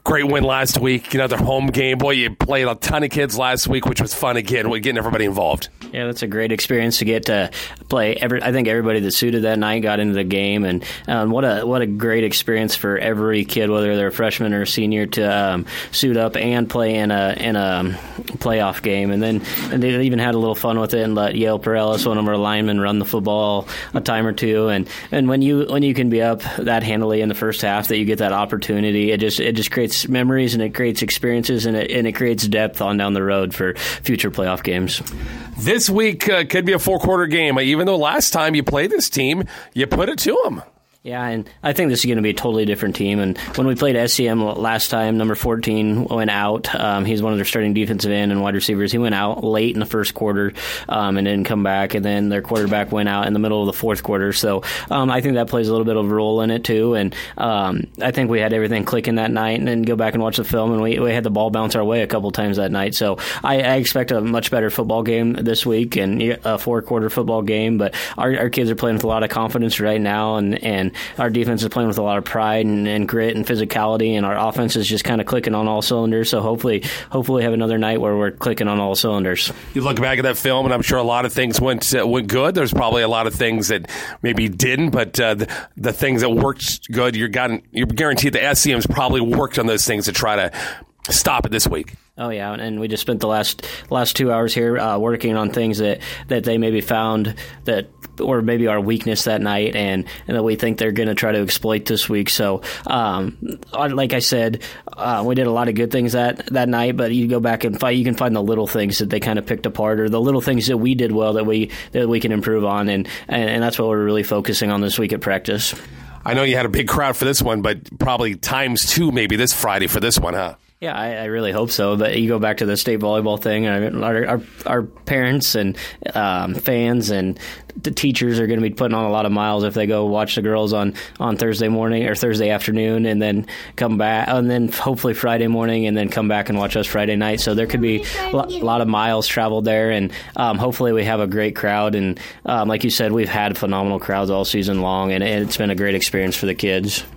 Great win last week. Another home game. Boy, you played a ton of kids last week, which was fun again. We're getting everybody involved. Yeah, that's a great experience to get to play. I think everybody that suited that night got into the game, and what a great experience for every kid, whether they're a freshman or a senior, to suit up and play in a playoff game. And they even had a little fun with it and let Yale Perellis, one of our linemen, run the football a time or two. And when you can be up that handily in the first half, that you get that opportunity, it just creates memories and it creates experiences and it creates depth on down the road for future playoff games. This week could be a 4-quarter game, even though last time you played this team, you put it to them. Yeah, and I think this is going to be a totally different team. And when we played SCM last time, number 14 went out. He's one of their starting defensive end and wide receivers. He went out late in the first quarter and didn't come back. And then their quarterback went out in the middle of the fourth quarter. So I think that plays a little bit of a role in it, too. And I think we had everything clicking that night. And then go back and watch the film, and we had the ball bounce our way a couple times that night. So I expect a much better football game this week and a 4-quarter football game. But our kids are playing with a lot of confidence right now, and our defense is playing with a lot of pride and grit and physicality, and our offense is just kind of clicking on all cylinders. So hopefully have another night where we're clicking on all cylinders. You look back at that film, and I'm sure a lot of things went good. There's probably a lot of things that maybe didn't, but the things that worked good, you're guaranteed the SCM's probably worked on those things to try to stop it this week. Oh, yeah, and we just spent the last 2 hours here working on things that they maybe found that, or maybe our weakness that night, and that we think they're going to try to exploit this week. So, like I said, we did a lot of good things that night, but you go back and you can find the little things that they kind of picked apart, or the little things that we did well that we can improve on, and that's what we're really focusing on this week at practice. I know you had a big crowd for this one, but probably times 2 maybe this Friday for this one, huh? Yeah, I really hope so. But you go back to the state volleyball thing, and our parents and fans and the teachers are going to be putting on a lot of miles if they go watch the girls on Thursday morning or Thursday afternoon, and then come back, and then hopefully Friday morning, and then come back and watch us Friday night. So there could be a lot of miles traveled there, and hopefully we have a great crowd. And like you said, we've had phenomenal crowds all season long, and it's been a great experience for the kids.